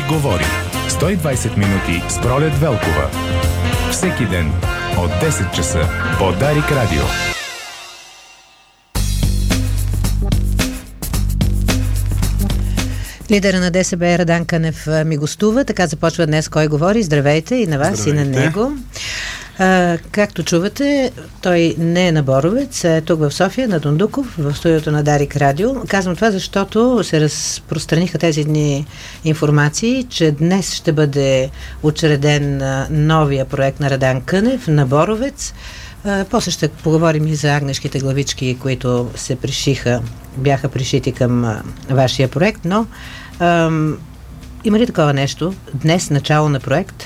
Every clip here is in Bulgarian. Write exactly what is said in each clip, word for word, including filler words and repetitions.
говори. сто и двайсет минути с Пролет Велкова. Всеки ден от десет часа по Дарик Радио. Лидера на ДСБ Радан Кънев ми гостува. Така започва днес Кой говори. Здравейте и на вас, Здравейте. И на него. А, както чувате, той не е на Боровец, е тук в София, на Дондуков, в студиото на Дарик Радио. Казвам това, защото се разпространиха тези дни информации, че днес ще бъде учреден новия проект на Радан Кънев на Боровец. А, после ще поговорим и за агнешките главички, които се пришиха, бяха пришити към а, вашия проект, но а, има ли такова нещо? Днес начало на проект?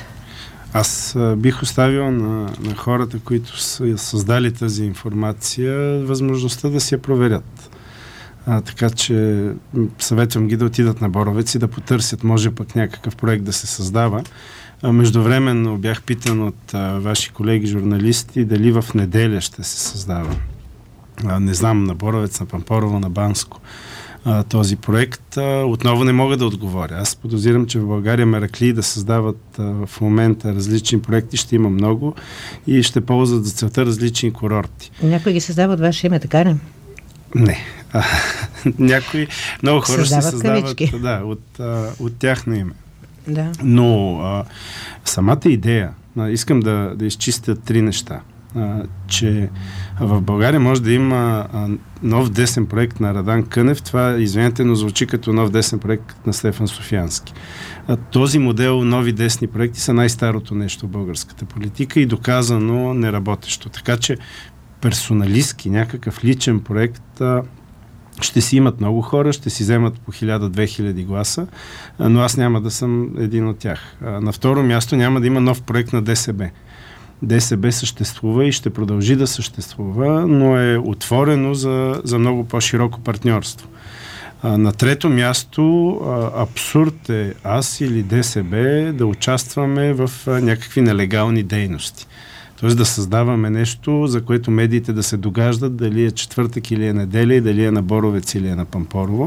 Аз а, бих оставил на, на хората, които са създали тази информация, възможността да си я проверят. А, така че съветвам ги да отидат на Боровец и да потърсят, може пък някакъв проект да се създава. А, междувременно бях питан от а, ваши колеги журналисти дали в неделя ще се създава. А, не знам, на Боровец, на Пампорово, на Банско. Този проект. Отново не мога да отговоря. Аз подозирам, че в България мераклии да създават в момента различни проекти ще има много и ще ползват за целта различни курорти. Някои ги създават ваше име, така ли? Не. Някои, много хора създават ще създават кавички. Да, от, от тяхно име. Да. Но а, самата идея, а, искам да, да изчистя три неща. А, че в България може да има а, нов десен проект на Радан Кънев. Това, извинете, но звучи като нов десен проект на Стефан Софиянски. А, този модел нови десни проекти са най-старото нещо в българската политика и доказано неработещо. Така че персоналистки, някакъв личен проект а, ще си имат много хора, ще си вземат по хиляда-две хиляди гласа, а, но аз няма да съм един от тях. А, на второ място няма да има нов проект на ДСБ. ДСБ съществува и ще продължи да съществува, но е отворено за, за много по-широко партньорство. А, на трето място, а, абсурд е аз или ДСБ да участваме в а, някакви нелегални дейности. Тоест да създаваме нещо, за което медиите да се догаждат дали е четвъртък или е неделя, дали е на Боровец или е на Пампорово.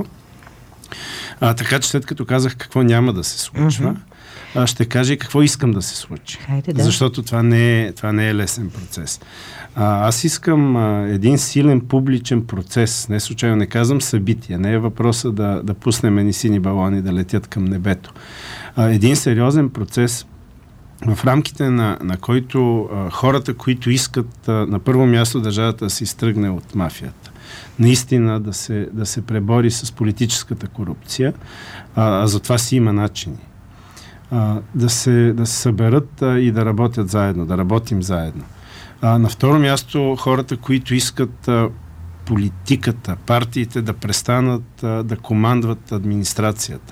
А, така че след като казах какво няма да се случва, mm-hmm. ще кажа и какво искам да се случи. Хайде, да. Защото това не е, това не е лесен процес. А, аз искам а, един силен публичен процес. Не случайно не казвам събития. Не е въпроса да, да пуснем едни сини балони да летят към небето. А, един сериозен процес, в рамките на, на който а, хората, които искат а, на първо място държавата да се изтръгне от мафията, наистина да се, да се пребори с политическата корупция, а, а за това си има начини. А, да, се, да се съберат а, и да работят заедно, да работим заедно. А, на второ място, хората, които искат а, политиката, партиите да престанат а, да командват администрацията.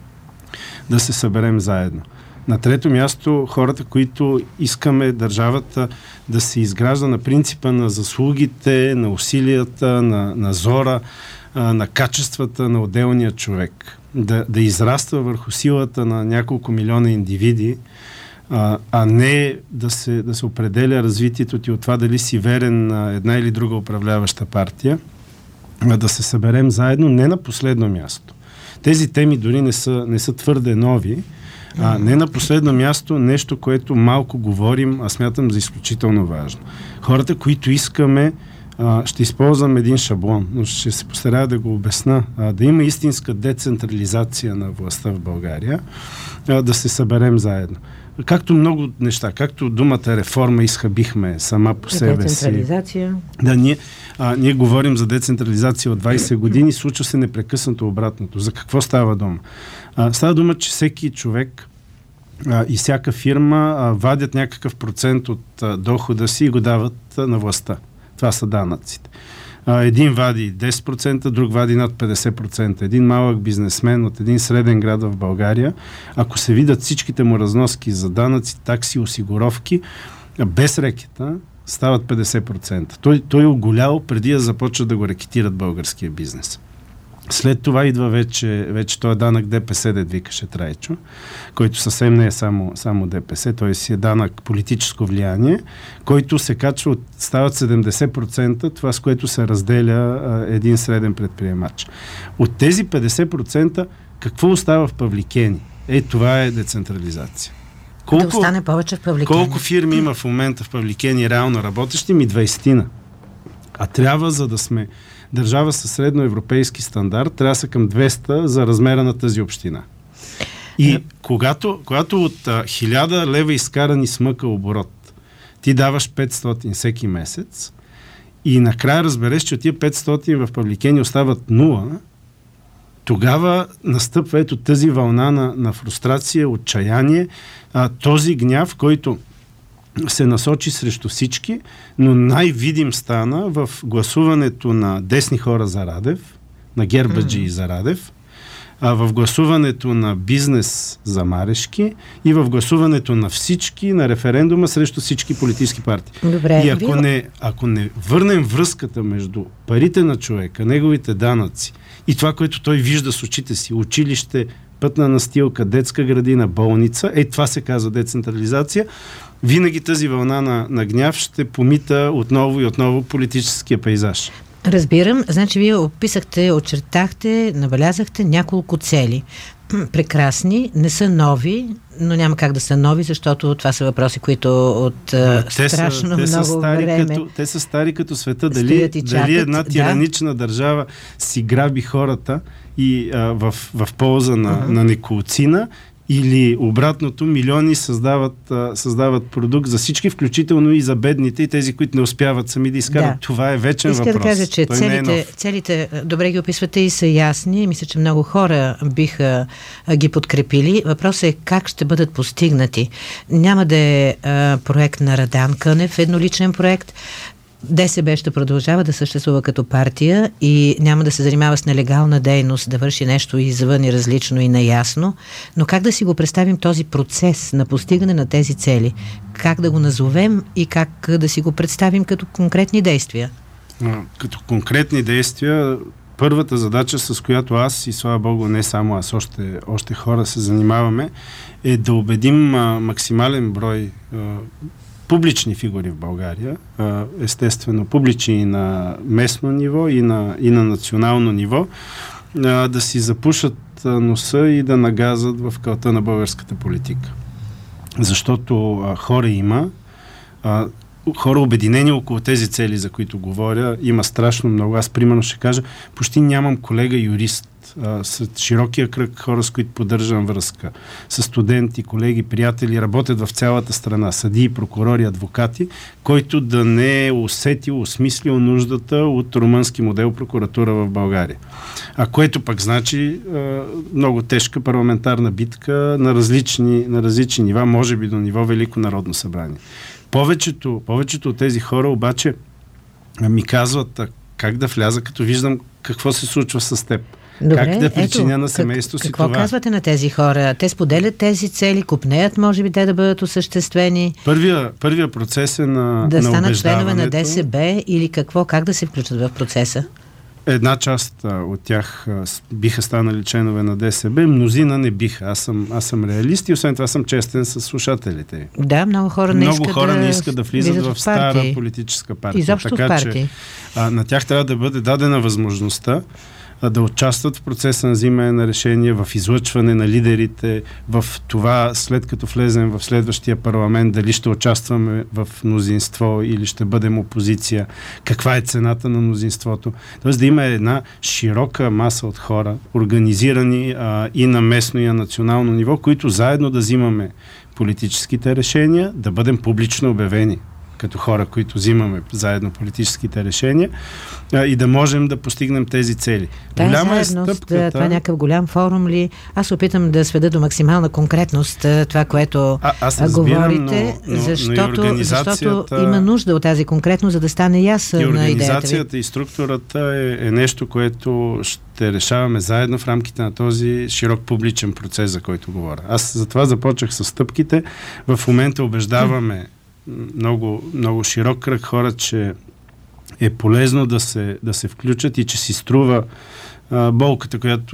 Да се съберем заедно. На трето място, хората, които искаме държавата да се изгражда на принципа на заслугите, на усилията, на, на зора, а, на качествата на отделния човек. Да, да израства върху силата на няколко милиона индивиди, а, а не да се, да се определя развитието ти от това дали си верен на една или друга управляваща партия, а да се съберем заедно не на последно място. Тези теми дори не са, не са твърде нови, а не на последно място нещо, което малко говорим, а смятам за изключително важно. Хората, които искаме, а, ще използвам един шаблон, но ще се постарая да го обясна, а, да има истинска децентрализация на властта в България, а, да се съберем заедно. Както много неща, както думата реформа изхабихме сама по себе си. Децентрализация. Да, ние, а, ние говорим за децентрализация от двайсет години, случва се непрекъснато обратното. За какво става дума? А, става дума, че всеки човек а, и всяка фирма а, вадят някакъв процент от а, дохода си и го дават а, на властта. Това са данъците. А, един вади десет процента, друг вади над петдесет процента. Един малък бизнесмен от един среден град в България, ако се видят всичките му разноски за данъци, такси, осигуровки, без рекета, стават петдесет процента. Той, той е оголял преди да започва да го рекетират българския бизнес. След това идва вече, вече този данък ДПС, дед викаше Трайчо, който съвсем не е само, само ДПС, той си е данък политическо влияние, който се качва, от, стават седемдесет процента, това с което се разделя а, един среден предприемач. От тези петдесет процента какво остава в Павликени? Е, това е децентрализация. Колко, да остане повече в Павликени. Колко фирми има в момента в Павликени реално работещи? Ми двайсетина. А трябва, за да сме държава със средноевропейски стандарт, трябва да са към двеста за размера на тази община. И yeah. когато, когато от а, хиляда лева изкарани смъка оборот, ти даваш петстотин всеки месец и накрая разбереш, че от тия петстотин в Павликени остават нула, тогава настъпва ето тази вълна на, на фрустрация, отчаяние, а, този гняв, който се насочи срещу всички, но най-видим стана в гласуването на десни хора за Радев, на гербаджи mm-hmm. за Радев, а в гласуването на бизнес за Марешки и в гласуването на всички на референдума срещу всички политически партии. Добре, и ако не, ако не върнем връзката между парите на човека, неговите данъци и това, което той вижда с очите си, училище, пътна настилка, детска градина, болница, е това се казва децентрализация, винаги тази вълна на, на гняв ще помита отново и отново политическия пейзаж. Разбирам. Значи вие описахте, очертахте, набелязахте няколко цели. Прекрасни, не са нови, но няма как да са нови, защото това са въпроси, които от те страшно са, те много са стари време като, те са стари като света. Дали, дали една тиранична да. държава си граби хората и а, в, в полза на, uh-huh. на неколцина, или обратното, милиони създават, а, създават продукт за всички, включително и за бедните и тези, които не успяват сами да изкарат. Да. Това е вечен Иска въпрос. Иска да кажа, че целите, е целите, добре ги описвате и са ясни. Мисля, че много хора биха а, ги подкрепили. Въпросът е как ще бъдат постигнати. Няма да е а, проект на Радан Кънев, едноличен проект. ДСБ ще продължава да съществува като партия и няма да се занимава с нелегална дейност, да върши нещо извън и различно и неясно. Но как да си го представим този процес на постигане на тези цели? Как да го назовем и как да си го представим като конкретни действия? А, като конкретни действия, първата задача, с която аз и слава Богу не само аз, още, още хора се занимаваме, е да убедим а, максимален брой а, публични фигури в България, естествено публични на местно ниво и на, и на национално ниво, да си запушат носа и да нагазат в кълта на българската политика. Защото хора има, хора обединени около тези цели, за които говоря, има страшно много. Аз примерно ще кажа, почти нямам колега юрист, сред широкия кръг хора, с които поддържам връзка, с студенти, колеги, приятели, работят в цялата страна, съдии, прокурори, адвокати, който да не е усетил, осмислил нуждата от румънски модел прокуратура в България. А което пък значи много тежка парламентарна битка на различни, на различни нива, може би до ниво Велико народно събрание. Повечето, повечето от тези хора обаче ми казват как да вляза, като виждам какво се случва с теб. Добре, как да причиня ето, на семейството как, си какво това? Какво казвате на тези хора? Те споделят тези цели, купнеят, може би те да бъдат осъществени? Първия, първия процес е на Да на станат членове на ДСБ или какво? Как да се включат в процеса? Една част а, от тях а, биха станали членове на ДСБ, мнозина не биха. Аз съм, аз съм реалист и освен това съм честен с слушателите. Да, много хора не много искат хора да не искат да влизат в, в стара партии. политическа партия. Изобщо така, в партии. Че, а, на тях трябва да бъде дадена възможността да участват в процеса на взимане на решения, в излъчване на лидерите, в това, след като влезем в следващия парламент, дали ще участваме в мнозинство или ще бъдем опозиция, каква е цената на мнозинството. Тоест да има една широка маса от хора, организирани а, и на местно и на национално ниво, които заедно да взимаме политическите решения, да бъдем публично обявени като хора, които взимаме заедно политическите решения а, и да можем да постигнем тези цели. Тая Голяма е заедност, стъпката... това е някакъв голям форум ли? Аз опитам да сведа до максимална конкретност това, което а, аз разбирам, говорите, но, но, защото, но организацията... защото има нужда от тази конкретност, за да стане ясна идеята ви. И организацията и структурата е, е нещо, което ще решаваме заедно в рамките на този широк публичен процес, за който говоря. Аз затова започнах с стъпките. В момента убеждаваме много, много широк кръг хора, че е полезно да се, да се включат и че си струва а, болката, която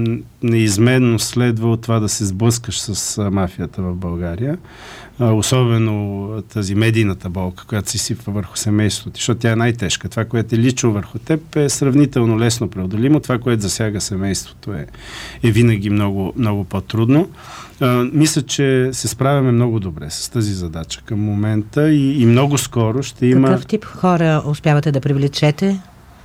неизменно следва от това да се сблъскаш с а, мафията в България. А, особено тази медийната болка, която се сипва върху семейството, защото тя е най-тежка. Това, което е лично върху теб, е сравнително лесно преодолимо. Това, което засяга семейството, е, е винаги много, много по-трудно. А, мисля, че се справяме много добре с тази задача към момента и, и много скоро ще има... Какъв тип хора успявате да привлечете?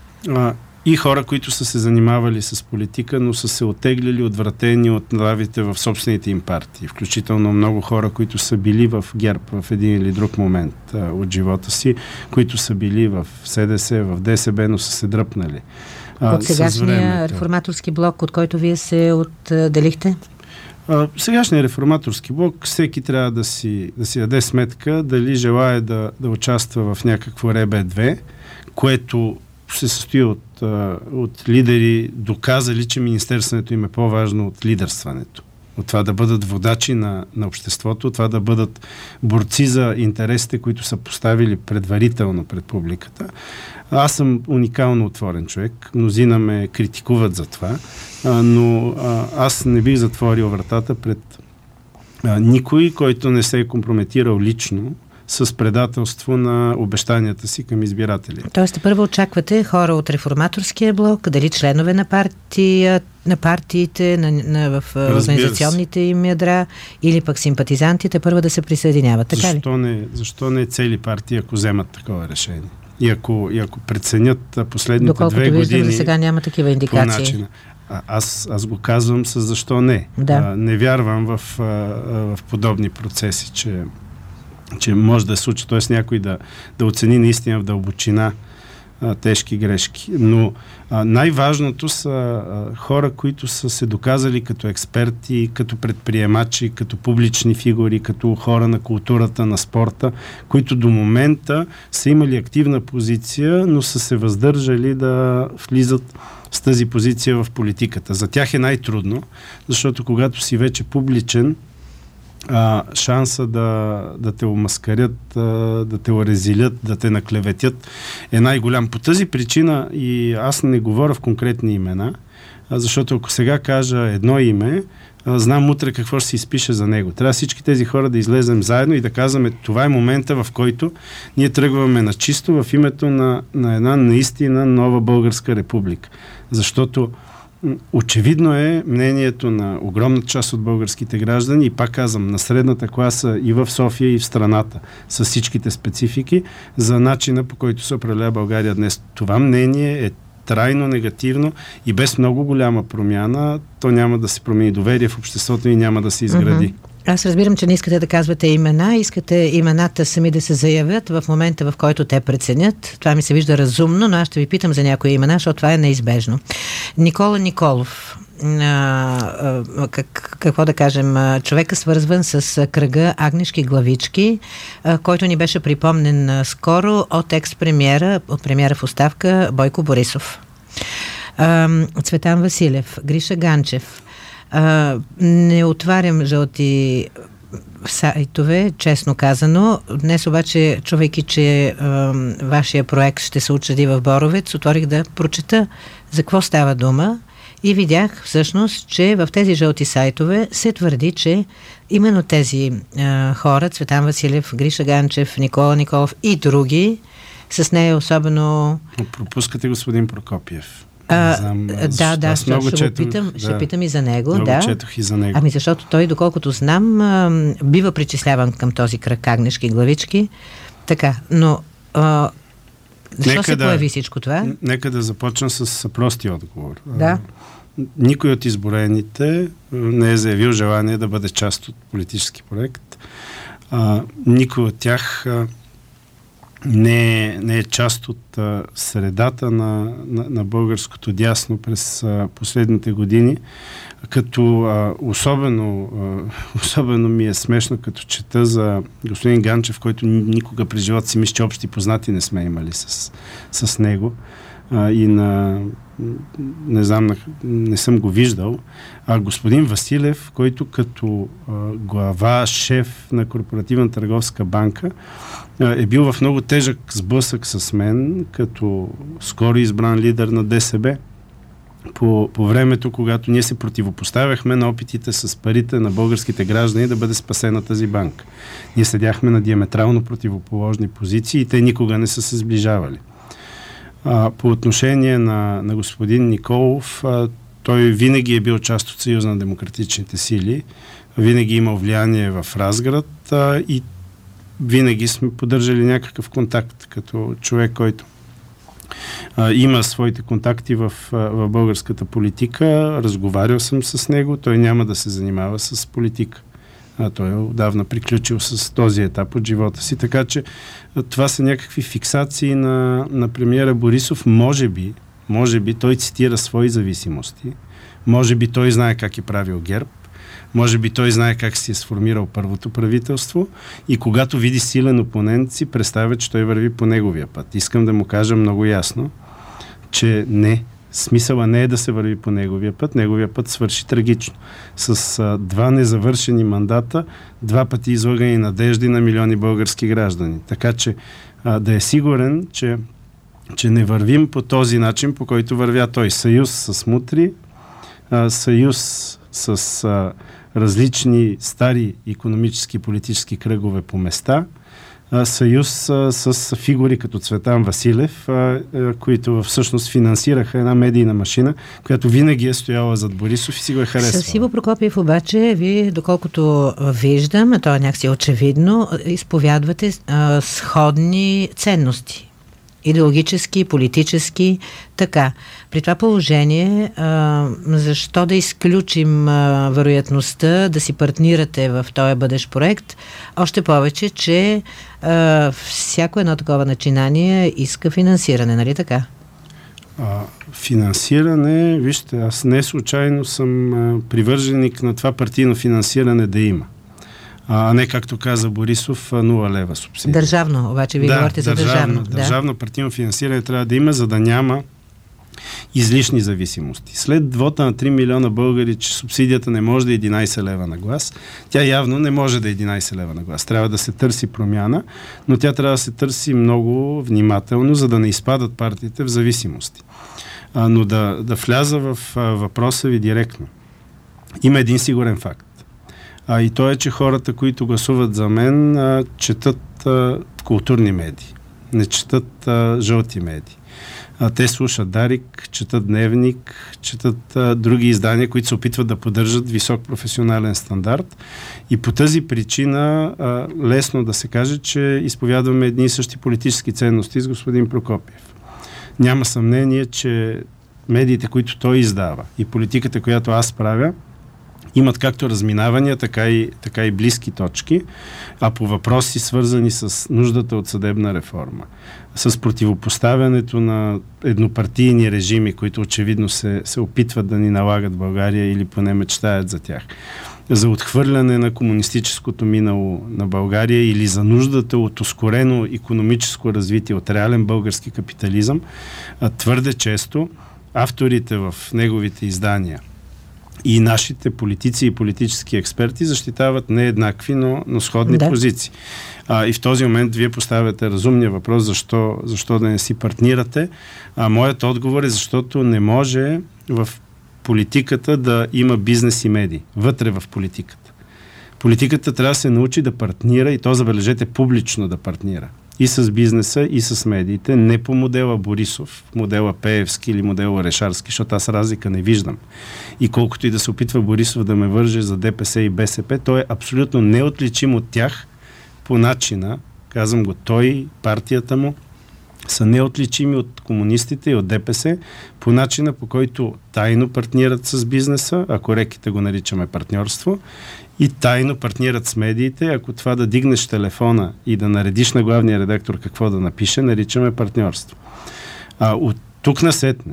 А, и хора, които са се занимавали с политика, но са се оттеглили, отвратени от нравите в собствените им партии. Включително много хора, които са били в ГЕРБ в един или друг момент а, от живота си, които са били в СДС, в ДСБ, но са се дръпнали. А, от сегашния реформаторски блок, от който вие се отделихте? А, сегашния реформаторски блок, всеки трябва да си, да си даде сметка дали желае да, да участва в някакво РБ две, което се състои от, от лидери, доказали, че министерството им е по-важно от лидерстването. От това да бъдат водачи на, на обществото, от това да бъдат борци за интересите, които са поставили предварително пред публиката. Аз съм уникално отворен човек. Мнозина ме критикуват за това, а, но а, аз не бих затворил вратата пред а, никой, който не се е компрометирал лично с предателство на обещанията си към избиратели. Тоест, първо очаквате хора от реформаторския блок, дали членове на партия, на партиите, на, на, в организационните им ядра, или пък симпатизантите първо да се присъединяват. Така защо ли? Не, защо не цели партии, ако вземат такова решение? И ако, и ако преценят последните Доколкото две години... Доколкото виждам, сега няма такива индикации. По начина. А, аз, аз го казвам с защо не. Да. А, не вярвам в, а, в подобни процеси, че че може да се случи, т.е. някой да, да оцени наистина в дълбочина а, тежки грешки. Но а, най-важното са а, хора, които са се доказали като експерти, като предприемачи, като публични фигури, като хора на културата, на спорта, които до момента са имали активна позиция, но са се въздържали да влизат с тази позиция в политиката. За тях е най-трудно, защото когато си вече публичен, А, шанса да, да те омаскарят, а, да те орезилят, да те наклеветят е най-голям. По тази причина и аз не говоря в конкретни имена, а, защото ако сега кажа едно име, а, знам утре какво ще се изпише за него. Трябва всички тези хора да излезем заедно и да казваме, това е момента, в който ние тръгваме на чисто в името на, на една наистина нова българска република. Защото очевидно е мнението на огромна част от българските граждани и пак казвам, на средната класа и в София и в страната с всичките специфики за начина, по който се управлява България днес. Това мнение е трайно негативно и без много голяма промяна то няма да се промени доверие в обществото и няма да се изгради. Mm-hmm. Аз разбирам, че не искате да казвате имена, искате имената сами да се заявят в момента, в който те преценят. Това ми се вижда разумно, но аз ще ви питам за някои имена, защото това е неизбежно. Никола Николов, а, а, как, какво да кажем, човека свързван с кръга Агнешки главички, а, който ни беше припомнен а, скоро от екс-премиера, от премиера в оставка Бойко Борисов. А, Цветан Василев, Гриша Ганчев. А, не отварям жълти сайтове, честно казано. Днес обаче, чувайки, че а, вашия проект ще се учреди в Боровец, отворих да прочета за какво става дума и видях всъщност, че в тези жълти сайтове се твърди, че именно тези а, хора, Цветан Василев, Гриша Ганчев, Никола Николов и други, с нея особено... Пропускате господин Прокопиев. А, знам, да, да, ще, ще, четох, питам, да, ще питам и за него. Много да. четох и за него. Ами защото той, доколкото знам, а, бива причисляван към този кръг Агнешки главички. Така, но а, защо нека се да, появи всичко това? Нека да започна с прости отговор. Да. Никой от изброените не е заявил желание да бъде част от политически проект. А, никой от тях а, не е, не е част от а, средата на, на, на българското дясно през а, последните години, като а, особено, а, особено ми е смешно, като чета за господин Ганчев, който никога през живота си мисля, че общи познати не сме имали с, с него. А, и на не знам, не съм го виждал, а господин Василев, който като а, глава, шеф на Корпоративна търговска банка а, е бил в много тежък сблъсък с мен, като скоро избран лидер на ДСБ. по, по времето, когато ние се противопоставяхме на опитите с парите на българските граждани да бъде спасена тази банка. Ние седяхме на диаметрално противоположни позиции и те никога не са се сближавали. А, по отношение на, на господин Николов, а, той винаги е бил част от Съюза на демократичните сили, винаги е имал влияние в Разград а, и винаги сме поддържали някакъв контакт като човек, който а, има своите контакти в, в българската политика. Разговарял съм с него, той няма да се занимава с политика. А, той е отдавна приключил с този етап от живота си, така че а, това са някакви фиксации на, на премиера Борисов. Може би, може би той цитира свои зависимости, може би той знае как е правил ГЕРБ, може би той знае как си е сформирал първото правителство и когато види силен опонент си представя, че той върви по неговия път. Искам да му кажа много ясно, че не, смисъла не е да се върви по неговия път, неговия път свърши трагично. С а, два незавършени мандата, два пъти излагани надежди на милиони български граждани. Така че а, да е сигурен, че, че не вървим по този начин, по който вървя той. Съюз с мутри, а, съюз с а, различни стари икономически и политически кръгове по места, а, съюз а, с фигури като Цветан Василев, а, а, които всъщност финансираха една медийна машина, която винаги е стояла зад Борисов и си го е харесвала. С Иво Прокопиев обаче, вие, доколкото виждам, а то е някакси очевидно, изповядвате а, сходни ценности. Идеологически, политически, така. При това положение, а, защо да изключим а, вероятността да си партнирате в този бъдещ проект, още повече, че а, всяко едно такова начинание иска финансиране, нали така? А, финансиране, вижте, аз не случайно съм а, привърженик на това партийно финансиране да има. А не, както каза Борисов, нула лева субсидия. Държавно, обаче вие да, говорите за държавно. държавно. Държавно да. партийно финансиране трябва да има, за да няма излишни зависимости. След вота на три милиона българи, че субсидията не може да е единайсет лева на глас, тя явно не може да е единайсет лева на глас. Трябва да се търси промяна, но тя трябва да се търси много внимателно, за да не изпадат партиите в зависимости. А, но да, да вляза в а, въпроса ви директно. Има един сигурен факт. А, и то е, че хората, които гласуват за мен, а, четат а, културни медии. Не четат а, жълти медии. А, те слушат Дарик, четат Дневник, четат а, други издания, които се опитват да поддържат висок професионален стандарт. И по тази причина а, лесно да се каже, че изповядваме едни и същи политически ценности с господин Прокопиев. Няма съмнение, че медиите, които той издава и политиката, която аз правя, имат както разминавания, така и, така и близки точки, а по въпроси свързани с нуждата от съдебна реформа, с противопоставянето на еднопартийни режими, които очевидно се, се опитват да ни налагат в България или поне мечтаят за тях, за отхвърляне на комунистическото минало на България или за нуждата от ускорено икономическо развитие, от реален български капитализъм, твърде често авторите в неговите издания и нашите политици и политически експерти защитават не еднакви, но, но сходни да. позиции. А, и в този момент вие поставяте разумния въпрос, защо, защо да не си партнирате. А моят отговор е, защото не може в политиката да има бизнес и медии. Вътре в политиката. Политиката трябва да се научи да партнира и то, забележете, публично да партнира. И с бизнеса, и с медиите, не по модела Борисов, модела Пеевски или модела Решарски, защото аз разлика не виждам. И колкото и да се опитва Борисов да ме върже за ДПС и БСП, той е абсолютно неотличим от тях по начина, казвам го, той, партията му, са неотличими от комунистите и от ДПС по начина, по който тайно партнират с бизнеса, ако реките го наричаме партньорство, и тайно партнират с медиите. Ако това да дигнеш телефона и да наредиш на главния редактор какво да напише, наричаме партньорство. А от тук насетне,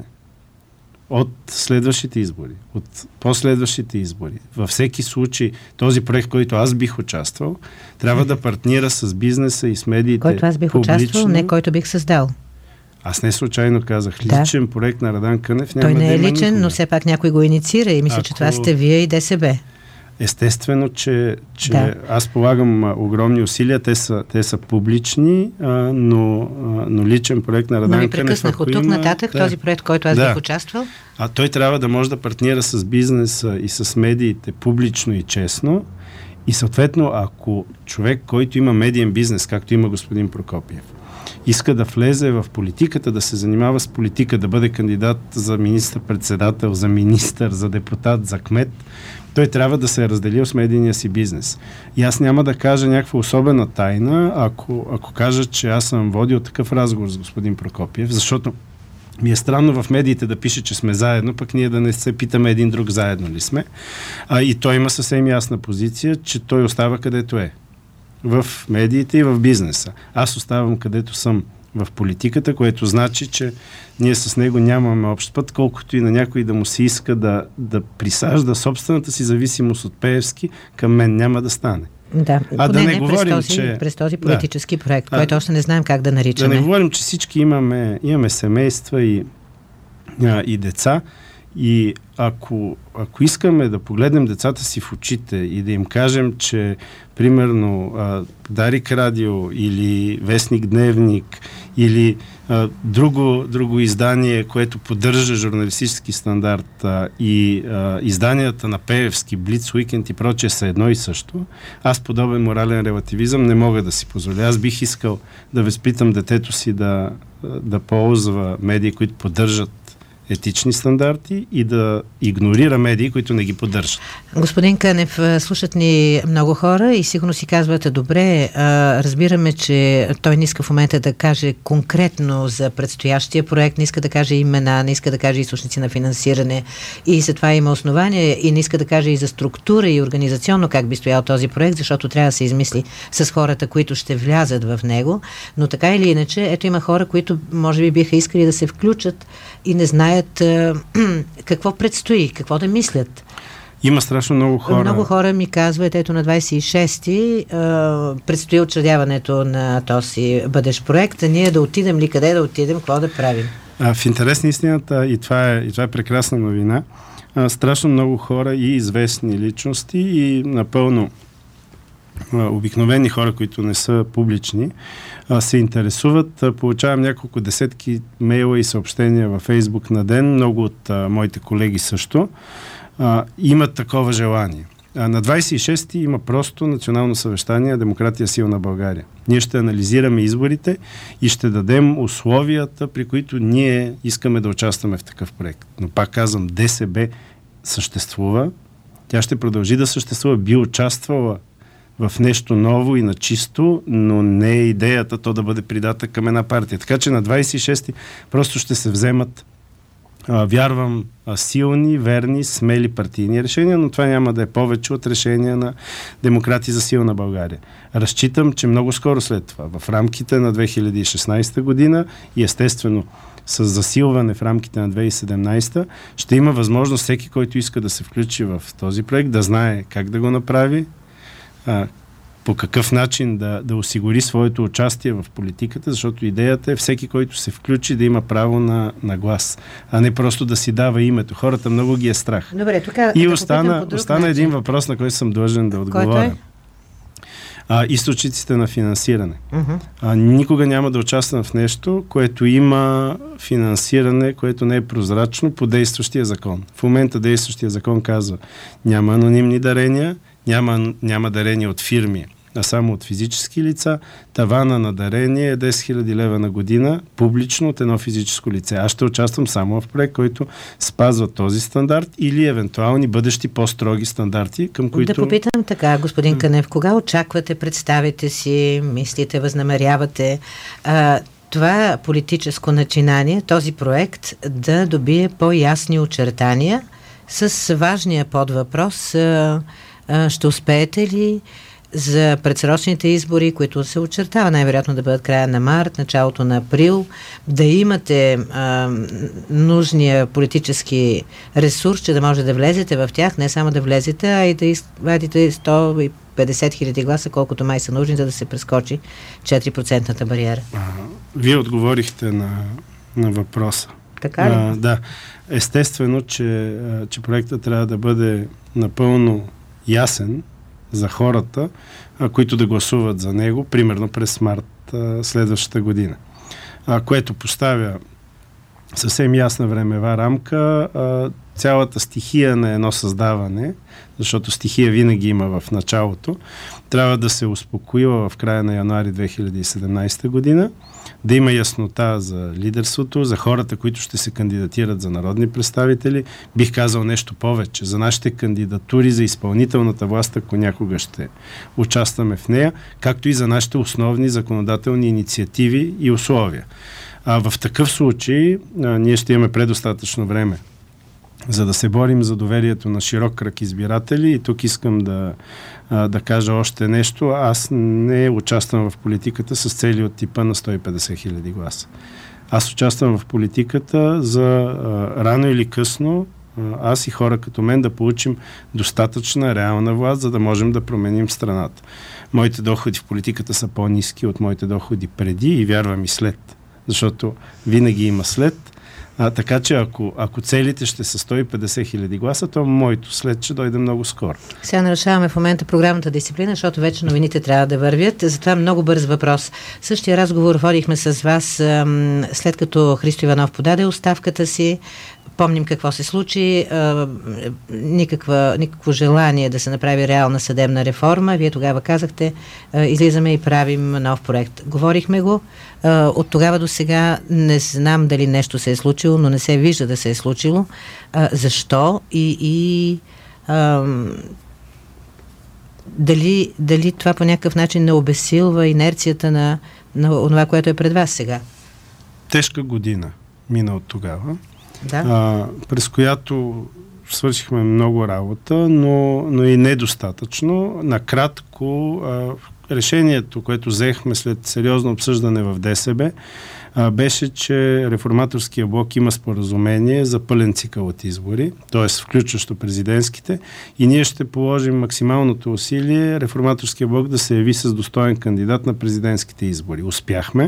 от следващите избори, от последващите избори, във всеки случай този проект, който аз бих участвал, трябва да партнира с бизнеса и с медиите. Който аз бих публично. Участвал, не който бих създал. Аз не случайно казах, да. личен проект на Радан Кънев няма Той не да е има личен, никога. но все пак някой го инициира и мисля, Ако... че това сте вие и ДСБ. Естествено, че, че да. аз полагам а, огромни усилия, те са, те са публични, а, но, а, но личен проект на Радан Кънев. Но ви прекъснах от тук нататък, да. Този проект, който аз да. бих участвал. А той трябва да може да партнира с бизнеса и с медиите публично и честно. И съответно, ако човек, който има медиен бизнес, както има господин Прокопиев, иска да влезе в политиката, да се занимава с политика, да бъде кандидат за министър-председател, за министър, за депутат, за кмет, той трябва да се е разделил с медийния си бизнес. И аз няма да кажа някаква особена тайна, ако, ако кажа, че аз съм водил такъв разговор с господин Прокопиев, защото ми е странно в медиите да пише, че сме заедно, пък ние да не се питаме един друг заедно ли сме. А, и той има съвсем ясна позиция, че той остава където е. В медиите и в бизнеса. Аз оставам където съм, в политиката, което значи, че ние с него нямаме общ път, колкото и на някой да му се иска да, да присажда собствената си зависимост от Пеевски, към мен няма да стане. Да, а да не, не говорим, през този, че... през този политически да. проект, който а, още не знаем как да наричаме. Да не говорим, че всички имаме, имаме семейства и, а, и деца и ако, ако искаме да погледнем децата си в очите и да им кажем, че примерно а, Дарик Радио или Вестник Дневник или а, друго, друго издание, което поддържа журналистически стандарт а, и а, изданията на Пеевски, Блиц, Уикенд и прочее са едно и също, аз подобен морален релативизъм не мога да си позволя. Аз бих искал да възпитам детето си да, да ползва медии, които поддържат етични стандарти и да игнорира медии, които не ги поддържат. Господин Кънев, слушат ни много хора и сигурно си казвате добре, разбираме, че той не иска в момента да каже конкретно за предстоящия проект, не иска да каже имена, не иска да каже източници на финансиране и за това има основания и не иска да каже и за структура и организационно как би стоял този проект, защото трябва да се измисли с хората, които ще влязат в него, но така или иначе, ето има хора, които може би биха искали да се включат и не знаят какво предстои, какво да мислят. Има страшно много хора. Много хора ми казват, ето на двадесет и шести предстои учредяването на този бъдещ проект, а ние да отидем ли, къде да отидем, какво да правим? А, в интерес на истината, и това е, и това е прекрасна новина, а, страшно много хора и известни личности и напълно а, обикновени хора, които не са публични, а, се интересуват. А, получавам няколко десетки мейла и съобщения във Фейсбук на ден, много от а, моите колеги също. А, имат такова желание. А, на двадесет и шести има просто национално съвещание Демократия силна България. Ние ще анализираме изборите и ще дадем условията, при които ние искаме да участваме в такъв проект. Но пак казвам, ДСБ съществува, тя ще продължи да съществува, би участвала в нещо ново и на чисто, но не е идеята то да бъде придата към една партия. Така че на двадесет и шести просто ще се вземат А, вярвам, а, силни, верни, смели партийни решения, но това няма да е повече от решения на Демократи за силна България. Разчитам, че много скоро след това, в рамките на две хиляди и шестнадесета година и естествено с засилване в рамките на две хиляди и седемнадесета, ще има възможност всеки, който иска да се включи в този проект, да знае как да го направи, а, по какъв начин да, да осигури своето участие в политиката, защото идеята е всеки, който се включи, да има право на, на глас, а не просто да си дава името. Хората много ги е страх. Добре, тук, и остана, остана един въпрос, на който съм длъжен да отговоря. Е? А, източниците на финансиране. Uh-huh. А, никога няма да участвам в нещо, което има финансиране, което не е прозрачно по действащия закон. В момента действащия закон казва, няма анонимни дарения, няма, няма дарения от фирми, а само от физически лица. Тавана на дарение е десет хиляди лева на година, публично от едно физическо лице. Аз ще участвам само в проект, който спазва този стандарт или евентуални бъдещи по-строги стандарти, към които... Да попитам така, господин Кънев, кога очаквате, представите си, мислите, възнамерявате а, това политическо начинание, този проект да добие по-ясни очертания с важния подвъпрос а, а, ще успеете ли за предсрочните избори, които се очертава най-вероятно да бъдат края на март, началото на април, да имате а, нужния политически ресурс, че да може да влезете в тях, не само да влезете, а и да извадите сто и петдесет хиляди гласа, колкото май са нужни, за да се прескочи четири процентната бариера. А, вие отговорихте на, на въпроса. Така ли? А, да. Естествено, че, че проектът трябва да бъде напълно ясен за хората, а, които да гласуват за него, примерно през март а, следващата година. А, което поставя съвсем ясна времева рамка, а, цялата стихия на едно създаване, защото стихия винаги има в началото, трябва да се успокоила в края на януари две хиляди и седемнадесета година, да има яснота за лидерството, за хората, които ще се кандидатират за народни представители. Бих казал нещо повече за нашите кандидатури за изпълнителната власт, ако някога ще участваме в нея, както и за нашите основни законодателни инициативи и условия. А в такъв случай а, ние ще имаме предостатъчно време, за да се борим за доверието на широк кръг избиратели. И тук искам да, а, да кажа още нещо. Аз не участвам в политиката с цели от типа на сто и петдесет хиляди гласа. Аз участвам в политиката за а, рано или късно а, аз и хора като мен да получим достатъчна реална власт, за да можем да променим страната. Моите доходи в политиката са по-ниски от моите доходи преди и вярвам и след. Защото винаги има след. А, така че ако, ако целите ще са сто и петдесет хиляди гласа, то моето след ще дойде много скоро. Сега нарушаваме в момента програмната дисциплина, защото вече новините трябва да вървят. Затова много бърз въпрос. Същия разговор водихме с вас ам, след като Христо Иванов подаде оставката си. Помним какво се случи. А, никаква, никакво желание да се направи реална съдебна реформа. Вие тогава казахте, а, излизаме и правим нов проект. Говорихме го. А, от тогава до сега не знам дали нещо се е случило, но не се вижда да се е случило. А, защо? И, и а, дали, дали това по някакъв начин не обесилва инерцията на, на това, което е пред вас сега? Тежка година мина от тогава. Да. А, през която свършихме много работа, но, но и недостатъчно. Накратко, а, решението, което взехме след сериозно обсъждане в ДСБ, а, беше, че Реформаторския блок има споразумение за пълен цикъл от избори, т.е. включващо президентските, и ние ще положим максималното усилие Реформаторския блок да се яви с достоен кандидат на президентските избори. Успяхме.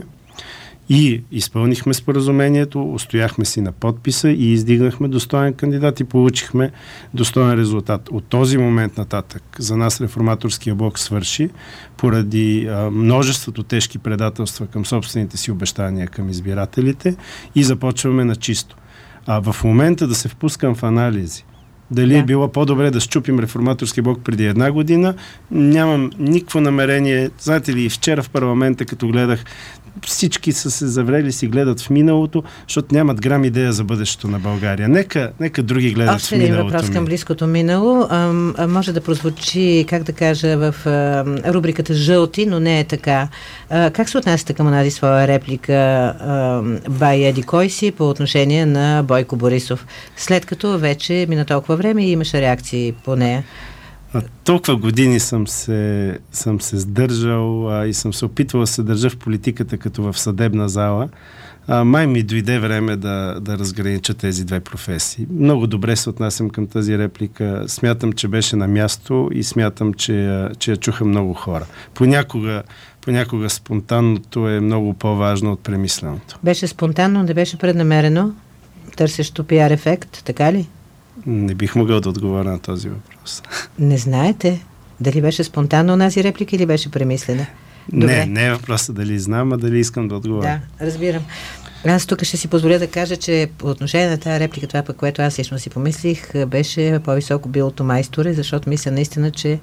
И изпълнихме споразумението, устояхме си на подписа и издигнахме достоен кандидат и получихме достоен резултат. От този момент нататък за нас Реформаторския блок свърши поради а, множеството тежки предателства към собствените си обещания към избирателите и започваме на чисто. А в момента да се впускам в анализи, дали да. е било по-добре да счупим Реформаторски блок преди една година, нямам никакво намерение. Знаете ли, вчера в парламента, като гледах, всички са се заврели, си гледат в миналото, защото нямат грам идея за бъдещето на България. Нека, нека други гледат Още в миналото. Още един въпрос към близкото минало. А, а, може да прозвучи, как да кажа, в а, рубриката жълти, но не е така. А, как се отнасяте към онази своя реплика а, бай еди кой си по отношение на Бойко Борисов? След като вече мина толкова време и имаше реакции по нея. А, толкова години съм се, съм се сдържал а, и съм се опитвал да се държа в политиката като в съдебна зала. А, май ми дойде време да, да разгранича тези две професии. Много добре се отнасям към тази реплика. Смятам, че беше на място и смятам, че, че я чуха много хора. Понякога, понякога спонтанното е много по-важно от премисленото. Беше спонтанно, не беше преднамерено? Търсещо пиар ефект, така ли? Не бих могъл да отговоря на този въпрос. Не знаете дали беше спонтанно онази реплика или беше премислена? Добре. Не, не е въпросът дали знам, а дали искам да отговоря. Да, разбирам. Аз тук ще си позволя да кажа, че по отношение на тази реплика, това пък, което аз лично си помислих, беше по-високо билото майсторе, защото мисля наистина, че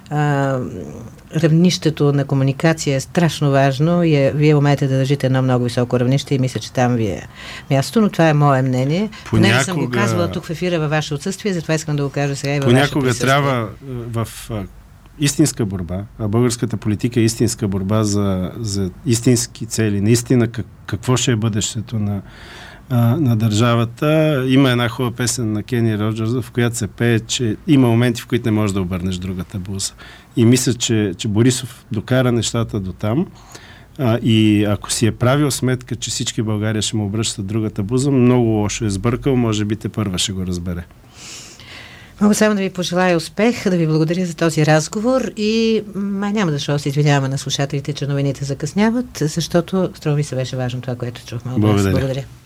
а, равнището на комуникация е страшно важно и е, вие умеете да държите едно много високо равнище и мисля, че там ви е мястото, но това е мое мнение. Понякога... Не съм го казвала тук в ефира във ваше отсъствие, затова искам да го кажа сега и във ваше присъствие. Понякога трябва в истинска борба, а българската политика е истинска борба за, за истински цели. Наистина как, какво ще е бъдещето на, а, на държавата. Има една хубава песен на Кени Роджерс, в която се пее, че има моменти, в които не можеш да обърнеш другата буза. И мисля, че, че Борисов докара нещата до там. А, и ако си е правил сметка, че всички в България ще му обръщат другата буза, много лошо е сбъркал, може би те първа ще го разбере. Мога само да ви пожелая успех, да ви благодаря за този разговор и май няма защо се извиняваме на слушателите, че новините закъсняват, защото струва ми се беше важно това, което чухме от вас. Благодаря.